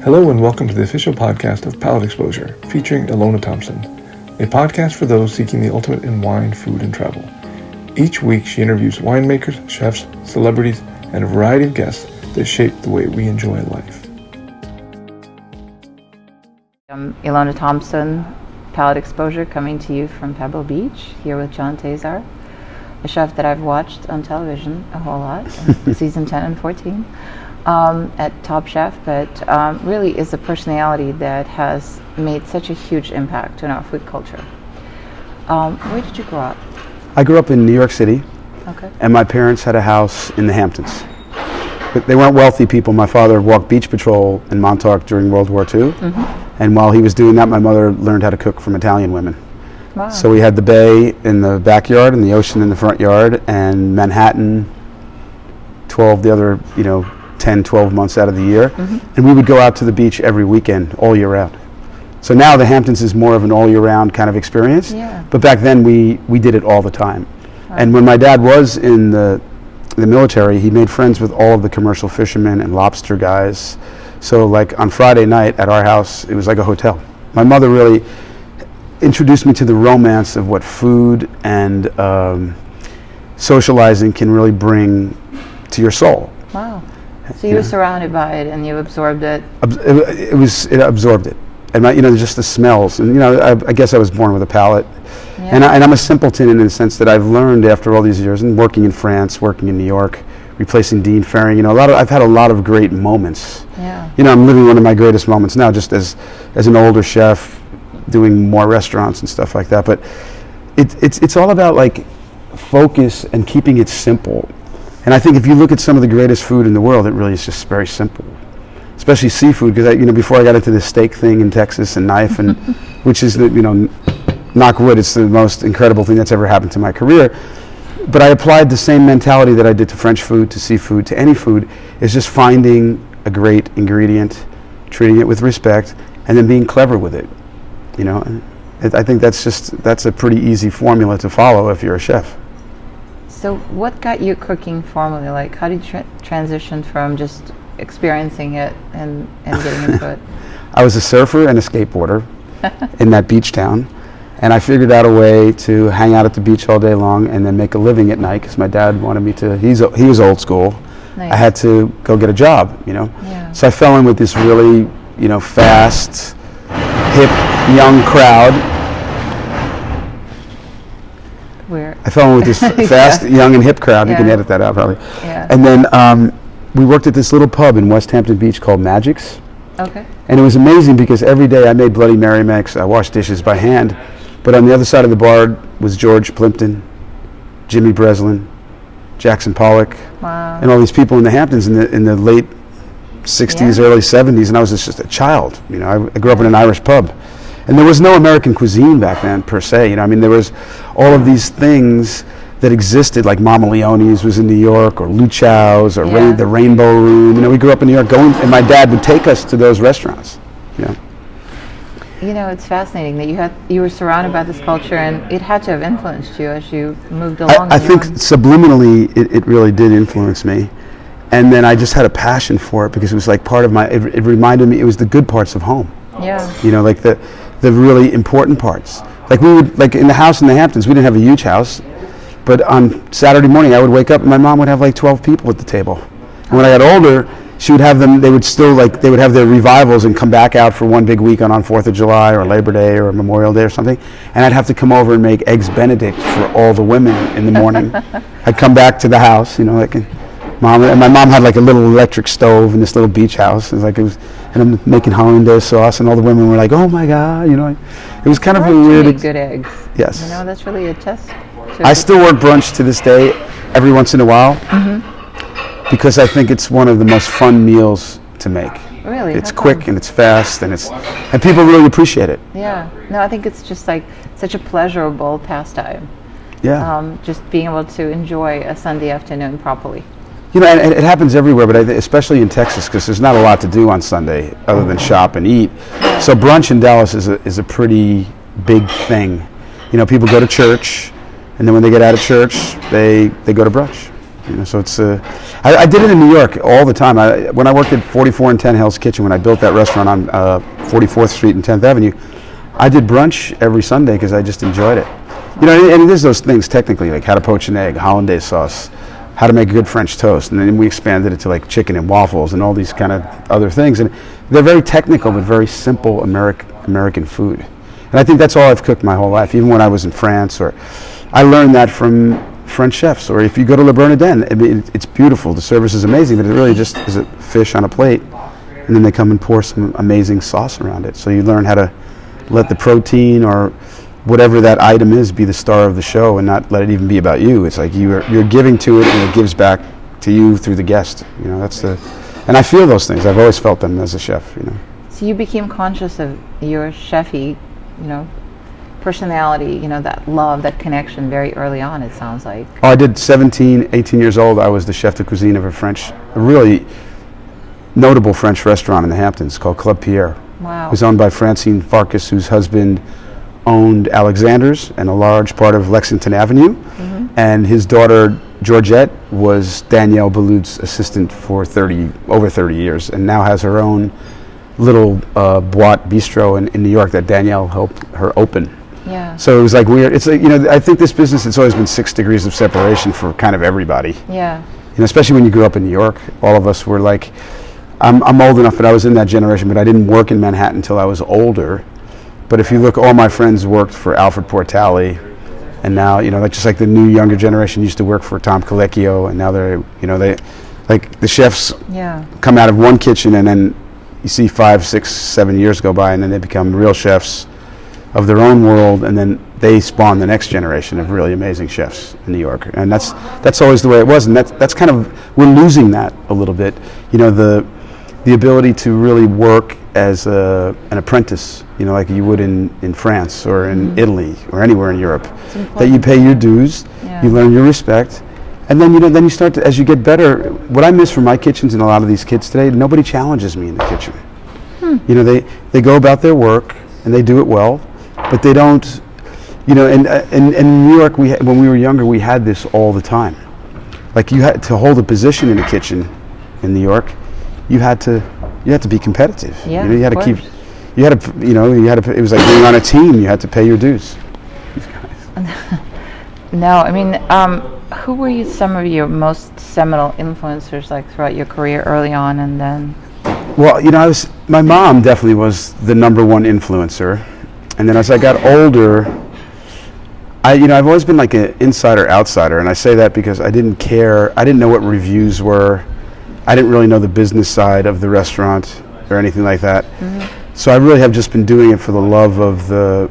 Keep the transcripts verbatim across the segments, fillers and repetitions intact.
Hello and welcome to the official podcast of Palate Exposure, featuring Ilona Thompson, a podcast for those seeking the ultimate in wine, food, and travel. Each week she interviews winemakers, chefs, celebrities, and a variety of guests that shape the way we enjoy life. I'm Ilona Thompson, Palate Exposure, coming to you from Pebble Beach, here with John Tazar, a chef that I've watched on television a whole lot, season ten and fourteen. Um, at Top Chef, but um, really is a personality that has made such a huge impact on our food culture. Um, where did you grow up? I grew up in New York City, okay. And my parents had a house in the Hamptons. But they weren't wealthy people. My father walked beach patrol in Montauk during World War Two, mm-hmm. And while he was doing that, my mother learned how to cook from Italian women. Wow. So we had the bay in the backyard and the ocean in the front yard, and Manhattan, twelve the other, you know, ten, twelve months out of the year, mm-hmm. And we would go out to the beach every weekend, all year round. So now the Hamptons is more of an all year round kind of experience, yeah. But back then we, we did it all the time. Wow. And when my dad was in the, the military, he made friends with all of the commercial fishermen and lobster guys. So like on Friday night at our house, it was like a hotel. My mother really introduced me to the romance of what food and um, socializing can really bring to your soul. Wow. So you yeah. were surrounded by it and you absorbed it? It, it was, it absorbed it. And my, you know, just the smells. And, you know, I, I guess I was born with a palate. Yeah. And, I, and I'm a simpleton in the sense that I've learned after all these years, and working in France, working in New York, replacing Dean Ferring, you know, a lot of, I've had a lot of great moments. Yeah. You know, I'm living one of my greatest moments now, just as, as an older chef, doing more restaurants and stuff like that. But it, it's, it's all about, like, focus and keeping it simple. And I think if you look at some of the greatest food in the world, it really is just very simple, especially seafood. Because I, you know, before I got into this steak thing in Texas and knife, and which is, the, you know, knock wood, it's the most incredible thing that's ever happened to my career. But I applied the same mentality that I did to French food, to seafood, to any food, is just finding a great ingredient, treating it with respect, and then being clever with it. You know, it, I think that's just that's a pretty easy formula to follow if you're a chef. So what got you cooking formally? Like, how did you tra- transition from just experiencing it and, and getting into it? I was a surfer and a skateboarder in that beach town, and I figured out a way to hang out at the beach all day long and then make a living at night, because my dad wanted me to, he's he was old school. Nice. I had to go get a job, you know. Yeah. So I fell in with this really, you know, fast, hip, young crowd. Where? I fell in with this fast, yeah. young and hip crowd. Yeah. You can edit that out probably. Yeah. And then um, we worked at this little pub in West Hampton Beach called Magic's. Okay. And it was amazing because every day I made Bloody Mary mix. I washed dishes by hand. But on the other side of the bar was George Plimpton, Jimmy Breslin, Jackson Pollock, wow. and all these people in the Hamptons in the in the late sixties, yeah. early seventies. And I was just a child. You know, I, I grew up in an Irish pub. And there was no American cuisine back then, per se. You know, I mean, there was all of these things that existed, like Mama Leone's was in New York, or Luchow's, or yeah. Rain, the Rainbow Room. You know, we grew up in New York, going, and my dad would take us to those restaurants. You know, you know, it's fascinating that you had you were surrounded by this culture, and it had to have influenced you as you moved along. I, I think subliminally, it, it really did influence me. And then I just had a passion for it because it was like part of my. It, it reminded me. It was the good parts of home. Yeah. You know, like the. the really important parts. Like we would, like in the house in the Hamptons, we didn't have a huge house, but on Saturday morning I would wake up and my mom would have like twelve people at the table. And when I got older, she would have them, they would still like, they would have their revivals and come back out for one big weekend on fourth of July or Labor Day or Memorial Day or something. And I'd have to come over and make Eggs Benedict for all the women in the morning. I'd come back to the house, you know, like, mom, and my mom had like a little electric stove in this little beach house. It was like, it was, and I'm making hollandaise sauce, and all the women were like, "Oh my God!" You know, it was kind of a weird. Ex- good eggs. Yes. You know, that's really a test. I still work brunch to this day, every once in a while, mm-hmm. because I think it's one of the most fun meals to make. Really, it's How quick fun. and it's fast and it's and people really appreciate it. Yeah. No, I think it's just like such a pleasurable pastime. Yeah. Um, just being able to enjoy a Sunday afternoon properly. You know, and, and it happens everywhere, but I th- especially in Texas, because there's not a lot to do on Sunday other than shop and eat. So brunch in Dallas is a, is a pretty big thing. You know, people go to church, and then when they get out of church, they, they go to brunch. You know, so it's. Uh, I, I did it in New York all the time. I, when I worked at forty-four and ten Hell's Kitchen, when I built that restaurant on uh, forty-fourth Street and tenth Avenue, I did brunch every Sunday because I just enjoyed it. You know, and, and it is those things technically, like how to poach an egg, hollandaise sauce, how to make a good French toast, and then we expanded it to like chicken and waffles and all these kind of other things. And they're very technical, but very simple American American food. And I think that's all I've cooked my whole life. Even when I was in France, or I learned that from French chefs. Or if you go to Le Bernardin, I mean, it's beautiful. The service is amazing, but it really just is a fish on a plate, and then they come and pour some amazing sauce around it. So you learn how to let the protein or whatever that item is be the star of the show, and not let it even be about you. It's like you're you're giving to it, and it gives back to you through the guest. You know, that's the, and I feel those things. I've always felt them as a chef. You know. So you became conscious of your chefy, you know, personality, you know, that love, that connection very early on, it sounds like. Oh, I did seventeen, eighteen years old. I was the chef de cuisine of a French, a really notable French restaurant in the Hamptons called Club Pierre. Wow. It was owned by Francine Farkas, whose husband owned Alexander's and a large part of Lexington Avenue. Mm-hmm. And his daughter, Georgette, was Danielle Boulud's assistant for thirty, over thirty years, and now has her own little uh, boîte bistro in, in New York that Danielle helped her open. Yeah. So it was like weird. It's like, you know, I think this business, it's always been six degrees of separation for kind of everybody. Yeah. You know, especially when you grew up in New York. All of us were like, I'm, I'm old enough, but I was in that generation, but I didn't work in Manhattan until I was older. But if you look, all my friends worked for Alfred Portali, and now, you know, like just like the new younger generation used to work for Tom Colicchio, and now they're, you know, they, like the chefs yeah. come out of one kitchen, and then you see five, six, seven years go by, and then they become real chefs of their own world, and then they spawn the next generation of really amazing chefs in New York. And that's that's always the way it was, and that's that's kind of, we're losing that a little bit. You know, the the ability to really work as a, an apprentice, you know, like you would in, in France or in mm-hmm. Italy or anywhere in Europe. That you pay your dues, yeah. you learn your respect, and then you know then you start to, as you get better. What I miss from my kitchens and a lot of these kids today, nobody challenges me in the kitchen. Hmm. You know, they they go about their work and they do it well, but they don't, you know, and uh, in, in New York, we ha- when we were younger, we had this all the time. Like you had to hold a position in the kitchen in New York, you had to you had to be competitive. Yeah, you know, you had of to course. keep, you had to, you know, you had to. It was like being on a team. You had to pay your dues. These guys. No, I mean, um, who were you, some of your most seminal influencers, like throughout your career, early on, and then? Well, you know, I was. My mom definitely was the number one influencer. And then as I got older, I, you know, I've always been like an insider outsider, and I say that because I didn't care. I didn't know what reviews were. I didn't really know the business side of the restaurant or anything like that. Mm-hmm. So I really have just been doing it for the love of the,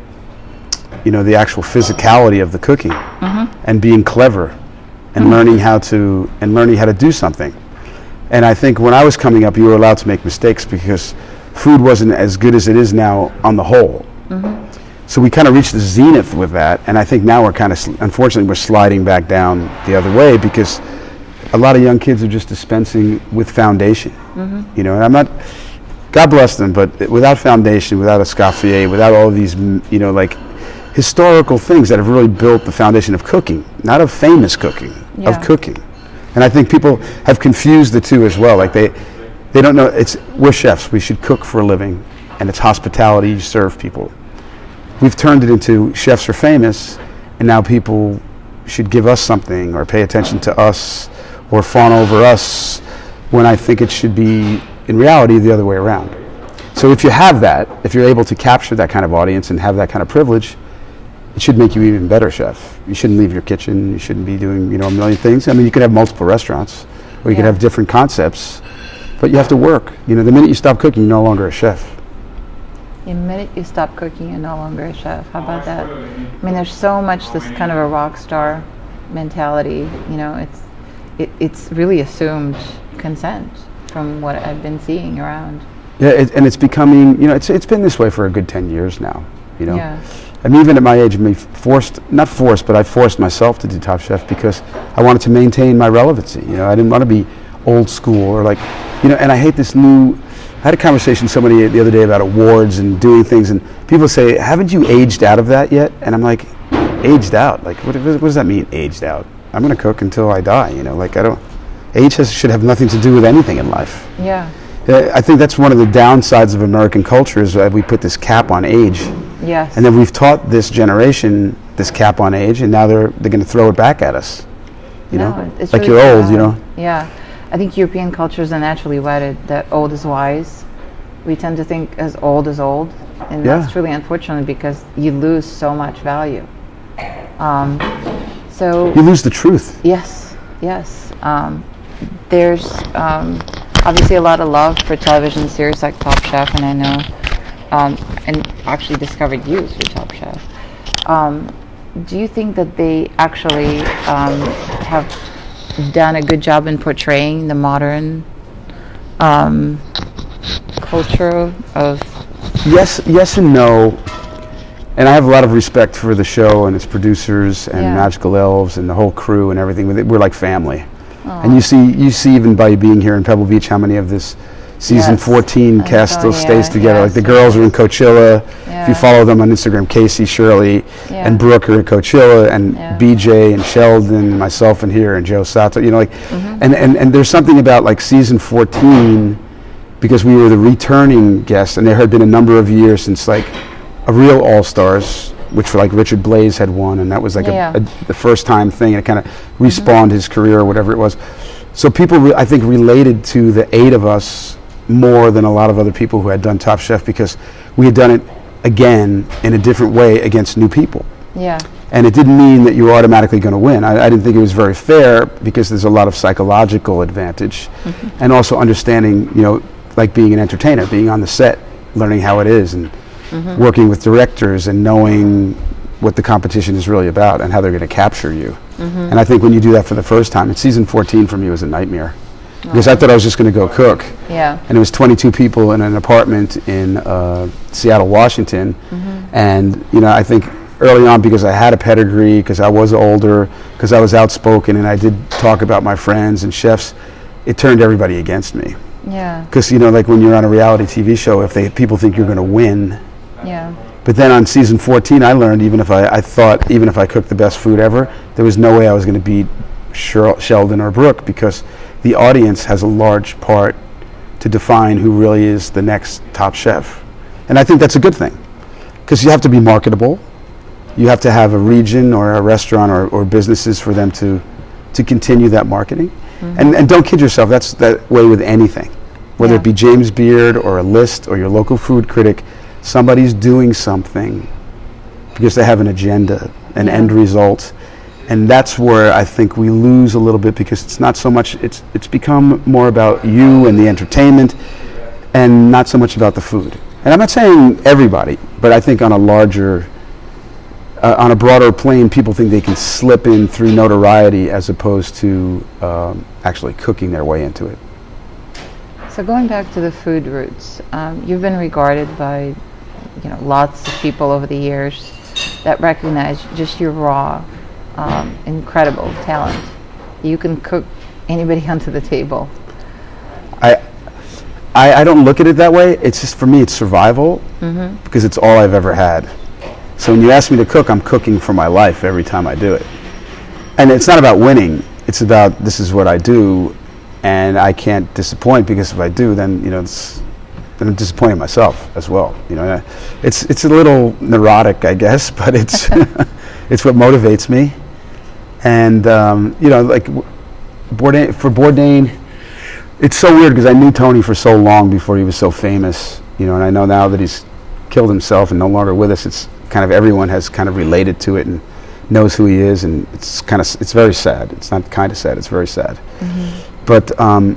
you know, the actual physicality of the cooking, mm-hmm. and being clever, and mm-hmm. learning how to and learning how to do something. And I think when I was coming up, you were allowed to make mistakes because food wasn't as good as it is now on the whole. Mm-hmm. So we kind of reached the zenith with that, and I think now we're kind of, sl- unfortunately, we're sliding back down the other way because a lot of young kids are just dispensing with foundation. Mm-hmm. You know, and I'm not, God bless them, but without foundation, without Escoffier, without all of these, you know, like historical things that have really built the foundation of cooking, not of famous cooking, yeah. of cooking. And I think people have confused the two as well. Like they, they don't know, it's, we're chefs, we should cook for a living. And it's hospitality, you serve people. We've turned it into chefs are famous, and now people should give us something or pay attention to us or fawn over us, when I think it should be, in reality, the other way around. So if you have that, if you're able to capture that kind of audience and have that kind of privilege, it should make you an even better chef. You shouldn't leave your kitchen, you shouldn't be doing, you know, a million things. I mean, you could have multiple restaurants, or you yeah. could have different concepts, but you have to work. You know, the minute you stop cooking, you're no longer a chef. The minute you stop cooking, you're no longer a chef. How about that? I mean, there's so much this kind of a rock star mentality. You know, it's it, it's really assumed consent from what I've been seeing around. Yeah, it, and it's becoming, you know, it's it's been this way for a good ten years now. You know, yeah. I mean, even at my age, I forced, not forced, but I forced myself to do Top Chef because I wanted to maintain my relevancy. You know, I didn't want to be old school or like, you know, and I hate this new. I had a conversation with somebody the other day about awards and doing things, and people say, haven't you aged out of that yet? And I'm like, aged out? Like, what, what does that mean, aged out? I'm going to cook until I die. You know, like I don't. Age has, should have nothing to do with anything in life. Yeah. Uh, I think that's one of the downsides of American culture is that we put this cap on age. Yes. And then we've taught this generation this cap on age, and now they're they're going to throw it back at us. You no, know, it's like really you're old. sad. You know. Yeah, I think European cultures are naturally wedded that old is wise. We tend to think as old is old, and Yeah. that's truly unfortunate because you lose so much value. Um, so You lose the truth. yes, yes. Um, there's um, obviously a lot of love for television series like Top Chef, and I know, um, and actually discovered you through Top Chef. Um, do you think that they actually um, have done a good job in portraying the modern um, culture of? Yes, yes, and no. And I have a lot of respect for the show and its producers and Yeah. Magical Elves and the whole crew and everything. We're like family. Aw. And you see, you see even by being here in Pebble Beach, how many of this season Yes. fourteen I cast saw, still yeah, stays together. yes, Like the girls yes. are in Coachella. If Yeah. you follow them on Instagram, Casey, Shirley, Yeah. and Brooke are at Coachella, and Yeah. B J and Sheldon, myself in here, and Joe Sato. You know, like, Mm-hmm. and, and and there's something about like season fourteen, because we were the returning guests, and there had been a number of years since like a real All Stars, which like Richard Blaze had won, and that was like Yeah. a, a, the first time thing, and it kind of respawned his career or whatever it was. So people, re- I think, related to the eight of us more than a lot of other people who had done Top Chef because we had done it again in a different way against new people. Yeah. And it didn't mean that you were automatically going to win. I, I didn't think it was very fair because there's a lot of psychological advantage and also understanding, you know, like being an entertainer, being on the set, learning how it is and working with directors and knowing what the competition is really about and how they're going to capture you. And I think when you do that for the first time, and season fourteen for me was a nightmare because I thought I was just going to go cook. Yeah. And it was twenty-two people in an apartment in uh, Seattle, Washington. And, you know, I think early on because I had a pedigree, because I was older, because I was outspoken and I did talk about my friends and chefs, it turned everybody against me. Yeah. Because, you know, like when you're on a reality T V show, if they people think you're going to win. Yeah. But then on season fourteen, I learned even if I, I thought, even if I cooked the best food ever, there was no way I was going to beat Sher- Sheldon or Brooke because the audience has a large part to define who really is the next top chef. And I think that's a good thing because you have to be marketable. You have to have a region or a restaurant or, or businesses for them to, to continue that marketing. And, and don't kid yourself, that's that way with anything. Whether Yeah. it be James Beard or a list or your local food critic, somebody's doing something because they have an agenda, an Yeah. end result. And that's where I think we lose a little bit because it's not so much, it's it's become more about you and the entertainment and not so much about the food. And I'm not saying everybody, but I think on a larger, uh, on a broader plane, people think they can slip in through notoriety as opposed to um, actually cooking their way into it. So going back to the food roots, um, you've been regarded by, you know, lots of people over the years that recognize just your raw, um, incredible talent. You can cook anybody onto the table. I, I I don't look at it that way. It's just for me, it's survival because it's all I've ever had. So when you ask me to cook, I'm cooking for my life every time I do it. And it's not about winning. It's about this is what I do, and I can't disappoint because if I do, then you know it's then I'm disappointing myself as well. You know, it's it's a little neurotic, I guess, but it's it's what motivates me. And um, you know, like Bourdain, for Bourdain, it's so weird because I knew Tony for so long before he was so famous. You know, and I know now that he's killed himself and no longer with us. It's kind of everyone has kind of related to it and knows who he is, and it's kind of it's very sad. It's not kind of sad. It's very sad. Mm-hmm. But um,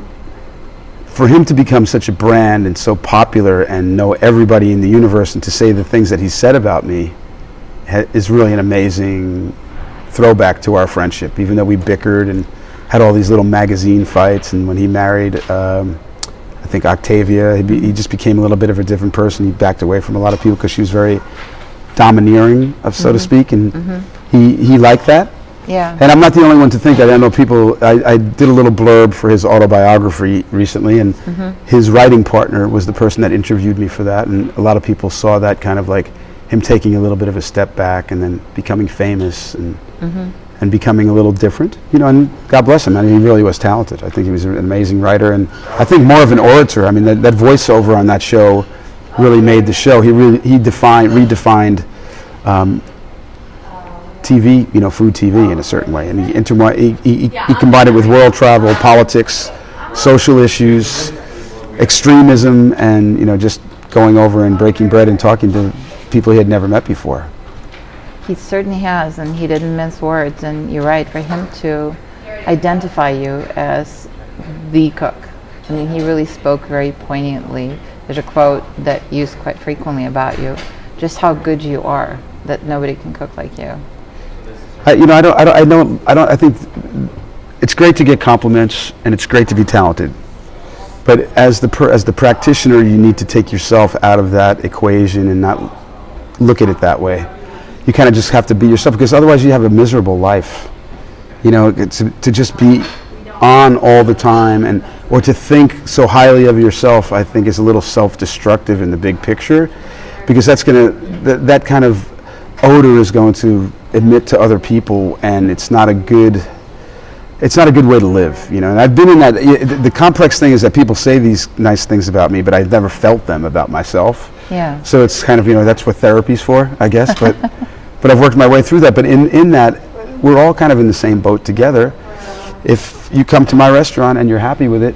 for him to become such a brand and so popular and know everybody in the universe and to say the things that he said about me ha- is really an amazing throwback to our friendship. Even though we bickered and had all these little magazine fights, and when he married, um, I think Octavia, he, be, he just became a little bit of a different person. He backed away from a lot of people because she was very domineering, of so to speak, and he he liked that. Yeah. And I'm not the only one to think that. I know people, I, I did a little blurb for his autobiography recently, and his writing partner was the person that interviewed me for that, and a lot of people saw that kind of like him taking a little bit of a step back and then becoming famous and Mm-hmm. and becoming a little different, you know, and God bless him. I mean, he really was talented. I think he was an amazing writer, and I think more of an orator. I mean, that, that voiceover on that show really made the show. He really he defined redefined um, T V, you know, food T V in a certain way, and he, intermi- he, he, he combined it with world travel, politics, social issues, extremism, and, you know, just going over and breaking bread and talking to people he had never met before. He certainly has, and he didn't mince words. And you're right, for him to identify you as the cook, I mean, he really spoke very poignantly. There's a quote that used quite frequently about you, just how good you are, that nobody can cook like you. I, you know, I don't, I don't, I don't, I don't, I think it's great to get compliments, and it's great to be talented. But as the per, as the practitioner, you need to take yourself out of that equation and not look at it that way. You kind of just have to be yourself, because otherwise you have a miserable life. You know, to, to just be on all the time, and or to think so highly of yourself, I think is a little self-destructive in the big picture, because that's going to, th- that kind of odor is going to admit to other people, and it's not a good, it's not a good way to live, you know. And I've been in that, the complex thing is that people say these nice things about me, but I've never felt them about myself. Yeah. So it's kind of, you know, that's what therapy's for, I guess, but but I've worked my way through that. But in, in that, we're all kind of in the same boat together. If you come to my restaurant and you're happy with it,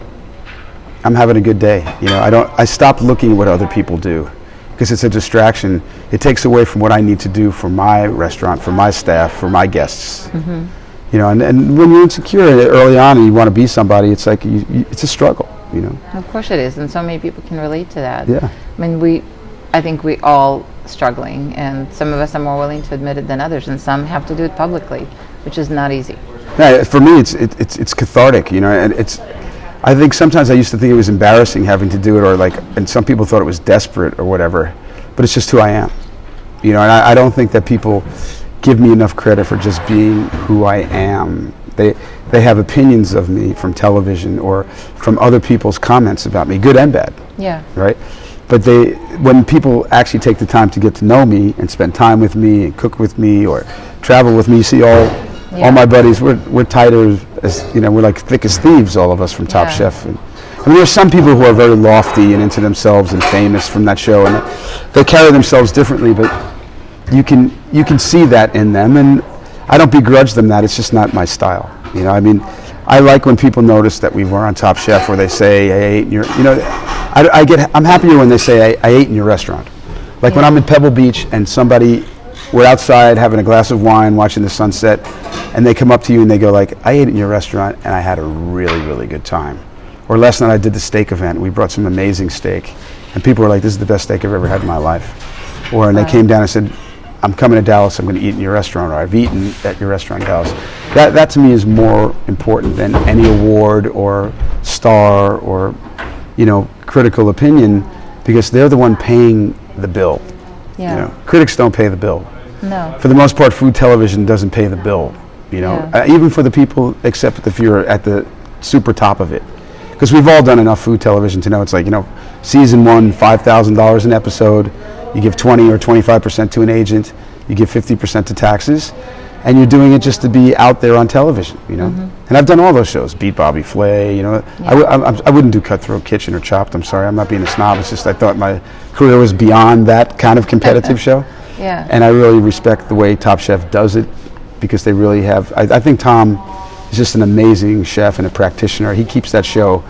I'm having a good day. You know, I don't, I stopped looking at what other people do, because it's a distraction. It takes away from what I need to do for my restaurant, for my staff, for my guests. Mm-hmm. You know, and, and when you're insecure early on and you want to be somebody, it's like, you, you, it's a struggle, you know. Of course it is, and so many people can relate to that. Yeah. I mean, we, I think we all struggling, and some of us are more willing to admit it than others, and some have to do it publicly, which is not easy. Yeah, for me, it's it, it's it's cathartic, you know, and it's. I think sometimes I used to think it was embarrassing having to do it, or like, and some people thought it was desperate or whatever, but it's just who I am, you know. And I, I don't think that people give me enough credit for just being who I am. They they have opinions of me from television or from other people's comments about me, good and bad. Yeah. Right. But they, when people actually take the time to get to know me and spend time with me and cook with me or travel with me, you see all Yeah. all my buddies, we're we're tighter as, you know, we're like thick as thieves, all of us from Top Yeah. Chef. And, I mean, there's some people who are very lofty and into themselves and famous from that show, and they carry themselves differently, but you can you can see that in them, and I don't begrudge them that. It's just not my style. You know, I mean, I like when people notice that we were on Top Chef, or they say, I ate in your, you know, I, I get, I'm happier when they say, I, I ate in your restaurant. Like Yeah. when I'm in Pebble Beach and somebody, we're outside having a glass of wine, watching the sunset, and they come up to you and they go like, I ate in your restaurant and I had a really, really good time. Or last night I did the steak event. We brought some amazing steak, and people were like, this is the best steak I've ever had in my life. Or and Wow. they came down and said, I'm coming to Dallas, I'm going to eat in your restaurant, or I've eaten at your restaurant in Dallas. That, that to me is more important than any award or star or, you know, critical opinion, because they're the one paying the bill. Yeah. You know, critics don't pay the bill. No. For the most part, food television doesn't pay the bill, you know, Yeah. uh, even for the people, except if you're at the super top of it. Because we've all done enough food television to know it's like, you know, season one, five thousand dollars an episode, you give twenty or twenty-five percent to an agent, you give fifty percent to taxes, and you're doing it just to be out there on television, you know. Mm-hmm. And I've done all those shows, Beat Bobby Flay, you know. Yeah. I, w- I, I wouldn't do Cutthroat Kitchen or Chopped, I'm sorry, I'm not being a snob, it's just I thought my career was beyond that kind of competitive show. Yeah. And I really respect the way Top Chef does it, because they really have, I, I think Tom is just an amazing chef and a practitioner. He keeps that show,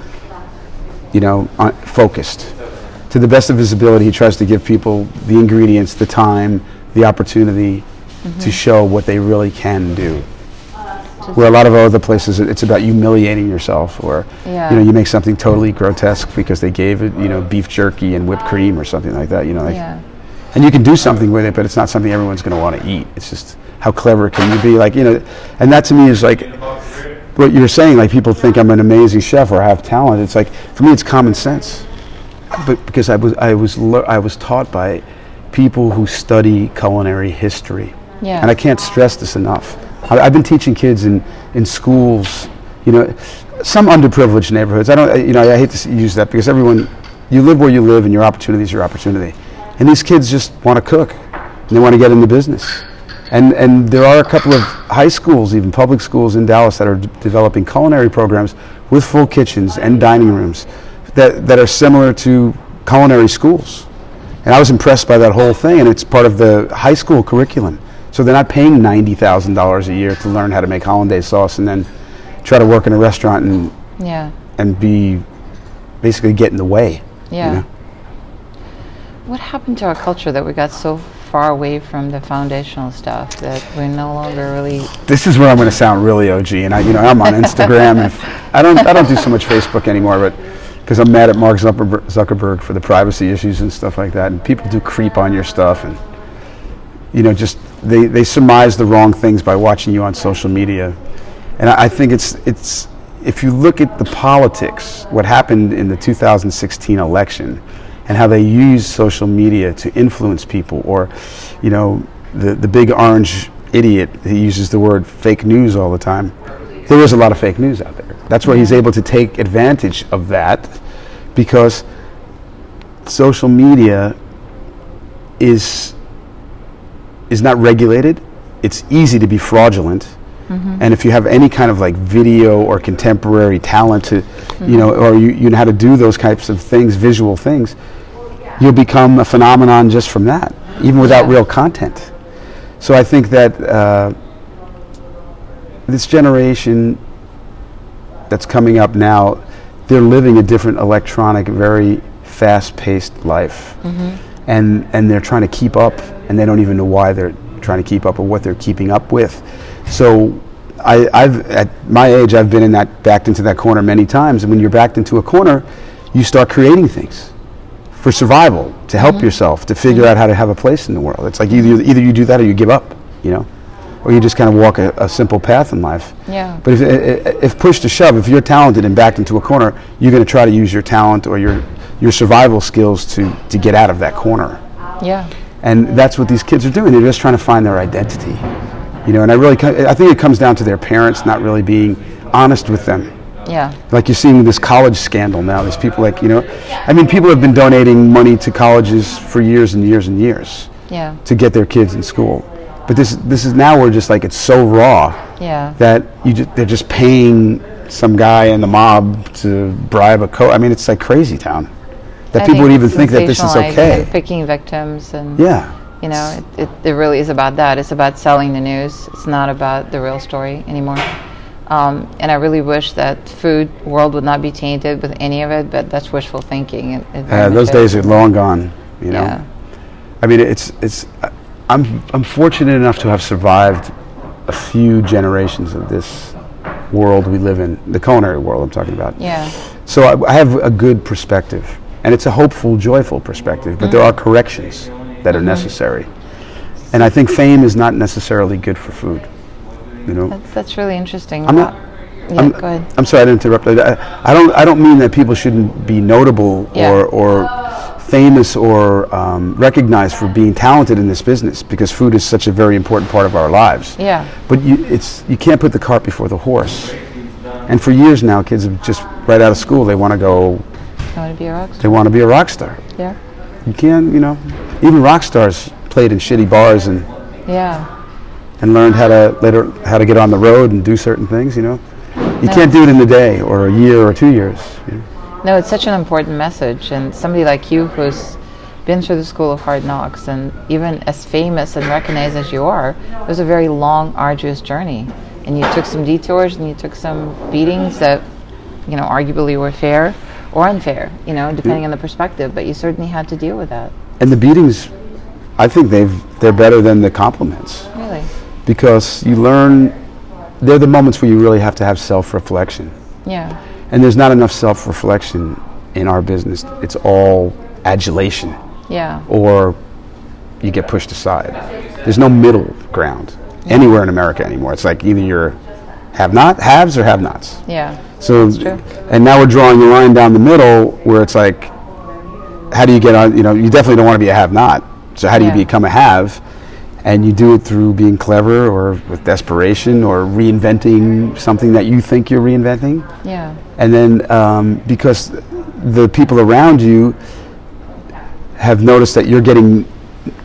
you know, on, focused. To the best of his ability, he tries to give people the ingredients, the time, the opportunity Mm-hmm. to show what they really can do. Where a lot of other places, it's about humiliating yourself, or Yeah. you know, you make something totally grotesque because they gave it, you know, beef jerky and whipped cream or something like that. You know, like, Yeah. and you can do something with it, but it's not something everyone's going to want to eat. It's just, how clever can you be? Like, you know, and that to me is like what you're saying. Like, people think I'm an amazing chef or I have talent. It's like, for me, it's common sense. But because I was, I was, lear- I was taught by people who study culinary history. Yeah. And I can't stress this enough. I, I've been teaching kids in, in schools, you know, some underprivileged neighborhoods. I don't, you know, I hate to s- use that, because everyone, you live where you live, and your opportunity is your opportunity. And these kids just want to cook. and they want to get into business. And and there are a couple of high schools, even public schools in Dallas, that are d- developing culinary programs with full kitchens and dining rooms that, that are similar to culinary schools. And I was impressed by that whole thing, and it's part of the high school curriculum. So they're not paying ninety thousand dollars a year to learn how to make hollandaise sauce and then try to work in a restaurant and Yeah. and be basically get in the way. Yeah. You know? What happened to our culture that we got so far away from the foundational stuff that we're no longer really? This is where I'm going to sound really O G, and I, you know, I'm on Instagram, and f- I don't, I don't do so much Facebook anymore, but because I'm mad at Mark Zuckerberg, Zuckerberg for the privacy issues and stuff like that, and people do creep on your stuff, and you know, just they, they surmise the wrong things by watching you on social media, and I, I think it's it's if you look at the politics, what happened in the two thousand sixteen election, and how they use social media to influence people, or, you know, the, the big orange idiot, he uses the word fake news all the time. There is a lot of fake news out there. That's why he's able to take advantage of that, because social media is is not regulated. It's easy to be fraudulent. Mm-hmm. And if you have any kind of like video or contemporary talent to, mm-hmm. you know, or you, you know how to do those types of things, visual things, you'll become a phenomenon just from that, even without yeah. real content. So I think that uh, this generation that's coming up now, they're living a different electronic, very fast-paced life. Mm-hmm. And and they're trying to keep up, and they don't even know why they're trying to keep up or what they're keeping up with. So I, I've, at my age, I've been in that, backed into that corner many times. And when you're backed into a corner, you start creating things for survival, to help mm-hmm. yourself, to figure mm-hmm. out how to have a place in the world. It's like either either you do that or you give up, you know, or you just kind of walk a, a simple path in life. Yeah. But if, if push to shove, if you're talented and backed into a corner, you're going to try to use your talent or your your survival skills to, to get out of that corner. Yeah. And that's what these kids are doing. They're just trying to find their identity, you know. And I really, I think it comes down to their parents not really being honest with them. Yeah. Like you're seeing this college scandal now. There's people like, you know, I mean, people have been donating money to colleges for years and years and years. Yeah. To get their kids in school. But this, this is now where just like it's so raw. Yeah. That you just, they're just paying some guy in the mob to bribe a co. I mean, it's like crazy town. That I people would even it's think that this is okay. And picking victims and yeah. You know, it, it, it really is about that. It's about selling the news. It's not about the real story anymore. Um, and I really wish that food world would not be tainted with any of it, but that's wishful thinking. It, it uh, those days are long gone, you know. Yeah. I mean, it's it's. I'm I'm fortunate enough to have survived a few generations of this world we live in, the culinary world I'm talking about. Yeah. So I, I have a good perspective, and it's a hopeful, joyful perspective. But mm-hmm. there are corrections that are mm-hmm. necessary, and I think fame is not necessarily good for food. You know, that's, that's really interesting. I'm not, yeah, I'm, go ahead. I'm sorry to interrupt. I, I don't. I don't mean that people shouldn't be notable yeah. or or famous or um, recognized for being talented in this business, because food is such a very important part of our lives. Yeah. But you, it's you can't put the cart before the horse. And for years now, kids have just right out of school, they want to go. They want to be a rock star. They want to be a rock star. Yeah. You can't. You know, even rock stars played in shitty bars and. Yeah. And learned how to later how to get on the road and do certain things. You know, you no. can't do it in a day or a year or two years. You know? No, it's such an important message, and somebody like you who's been through the school of hard knocks, and even as famous and recognized as you are, it was a very long, arduous journey, and you took some detours and you took some beatings that, you know, arguably were fair or unfair, you know, depending yeah. on the perspective. But you certainly had to deal with that. And the beatings, I think they've they're better than the compliments. Really. Because you learn, they're the moments where you really have to have self-reflection. Yeah. And there's not enough self-reflection in our business. It's all adulation. Yeah. Or you get pushed aside. There's no middle ground yeah. anywhere in America anymore. It's like either you're have-not, haves or have-nots. Yeah. So, that's true. And now we're drawing a line down the middle where it's like, how do you get on, you know, you definitely don't want to be a have-not. So how do yeah. you become a have? And you do it through being clever or with desperation or reinventing something that you think you're reinventing. Yeah. And then um, because the people around you have noticed that you're getting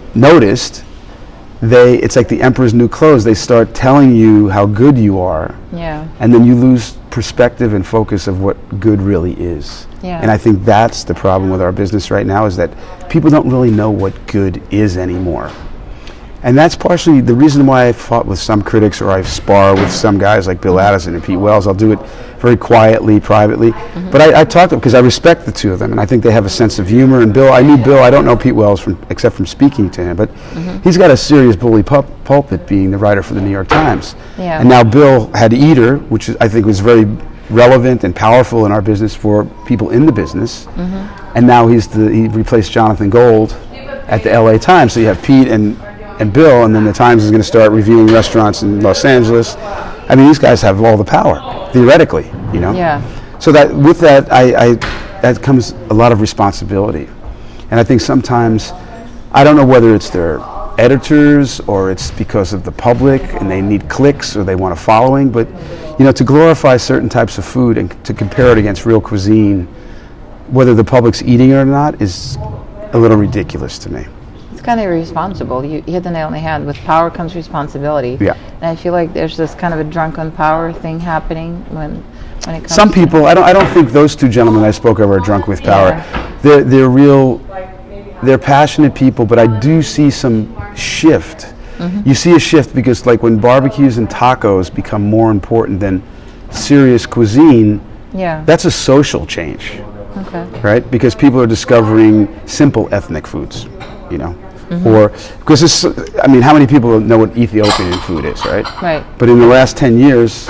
noticed, they it's like the emperor's new clothes. They start telling you how good you are, Yeah. and then you lose perspective and focus of what good really is. Yeah. And I think that's the problem with our business right now, is that people don't really know what good is anymore. And that's partially the reason why I fought with some critics, or I spar with some guys like Bill Addison and Pete Wells. I'll do it very quietly, privately. Mm-hmm. But I, I talk to them because I respect the two of them, and I think they have a sense of humor. And Bill, I knew Bill, I don't know Pete Wells from except from speaking to him, but mm-hmm. he's got a serious bully pul- pulpit being the writer for the New York Times. Yeah. And now Bill had Eater, which is, I think was very relevant and powerful in our business for people in the business. Mm-hmm. And now he's the he replaced Jonathan Gold at the L A Times. So you have Pete and and Bill, and then the Times is going to start reviewing restaurants in Los Angeles. I mean, these guys have all the power, theoretically, you know? Yeah. So that with that, I, I that comes a lot of responsibility. And I think sometimes, I don't know whether it's their editors or it's because of the public and they need clicks or they want a following, but, you know, to glorify certain types of food and to compare it against real cuisine, whether the public's eating it or not, is a little ridiculous to me. It's kind of irresponsible. You, you hit the nail on the head. With power comes responsibility. Yeah. And I feel like there's this kind of a drunken power thing happening when when it comes Some to people, I don't I don't think those two gentlemen I spoke of are drunk with power. Yeah. They're they're real, they're passionate people, but I do see some shift. Mm-hmm. You see a shift because, like, when barbecues and tacos become more important than serious cuisine, Yeah. that's a social change. Okay. Right? Because people are discovering simple ethnic foods, you know. Mm-hmm. Or, because this, I mean, how many people know what Ethiopian food is, right? Right. But in the last ten years,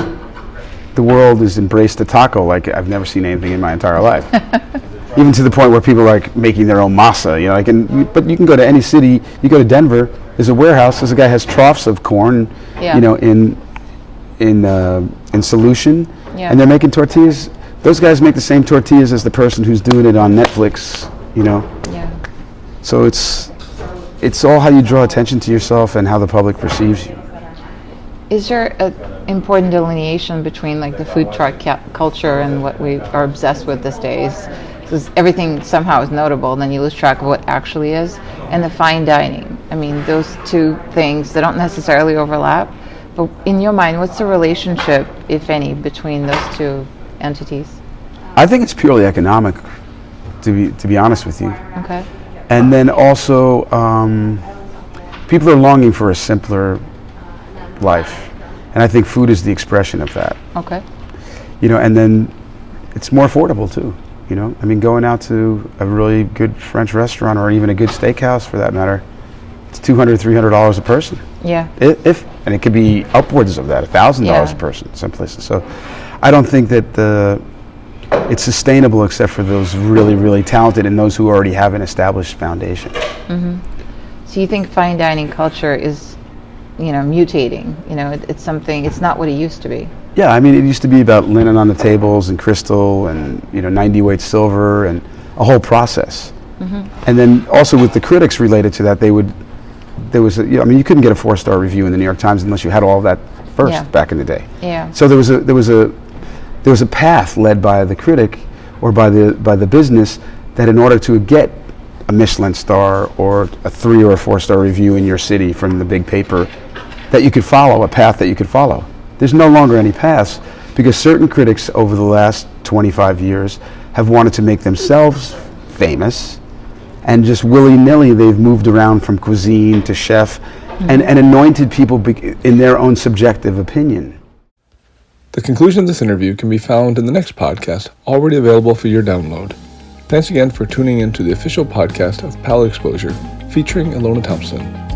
the world has embraced the taco like I've never seen anything in my entire life. Even to the point where people are like making their own masa, you know, like, and, but you can go to any city, you go to Denver, there's a warehouse, there's a guy has troughs of corn, Yeah. you know, in, in, uh, in solution, Yeah. and they're making tortillas. Those guys make the same tortillas as the person who's doing it on Netflix, you know. Yeah. So it's it's all how you draw attention to yourself and how the public perceives you. Is there an important delineation between, like, the food truck ca- culture and what we are obsessed with these days? Because everything somehow is notable, and then you lose track of what actually is, and the fine dining. I mean, those two things, they don't necessarily overlap, but in your mind, what's the relationship, if any, between those two entities? I think it's purely economic, to be to be honest with you. Okay. And then also, um, people are longing for a simpler life, and I think food is the expression of that. Okay. You know, and then it's more affordable too. You know, I mean, going out to a really good French restaurant or even a good steakhouse, for that matter, it's two hundred dollars, three hundred dollars a person. Yeah. If, if and it could be upwards of that, one thousand dollars Yeah. a person, some places. So I don't think that the, it's sustainable except for those really, really talented and those who already have an established foundation. Mm-hmm. So you think fine dining culture is, you know, mutating? You know, it, it's something, it's not what it used to be. Yeah, I mean, it used to be about linen on the tables and crystal and, you know, ninety weight silver and a whole process. Mm-hmm. And then also with the critics related to that, they would, there was, a, you know, I mean, you couldn't get a four-star review in the New York Times unless you had all of that first Yeah. back in the day. Yeah. So there was a there was a there was a path led by the critic or by the by the business that in order to get a Michelin star or a three or a four-star review in your city from the big paper, that you could follow, a path that you could follow. There's no longer any paths because certain critics over the last twenty-five years have wanted to make themselves famous, and just willy-nilly they've moved around from cuisine to chef, mm-hmm. and, and anointed people be- in their own subjective opinion. The conclusion of this interview can be found in the next podcast, already available for your download. Thanks again for tuning in to the official podcast of Palate Exposure, featuring Ilona Thompson.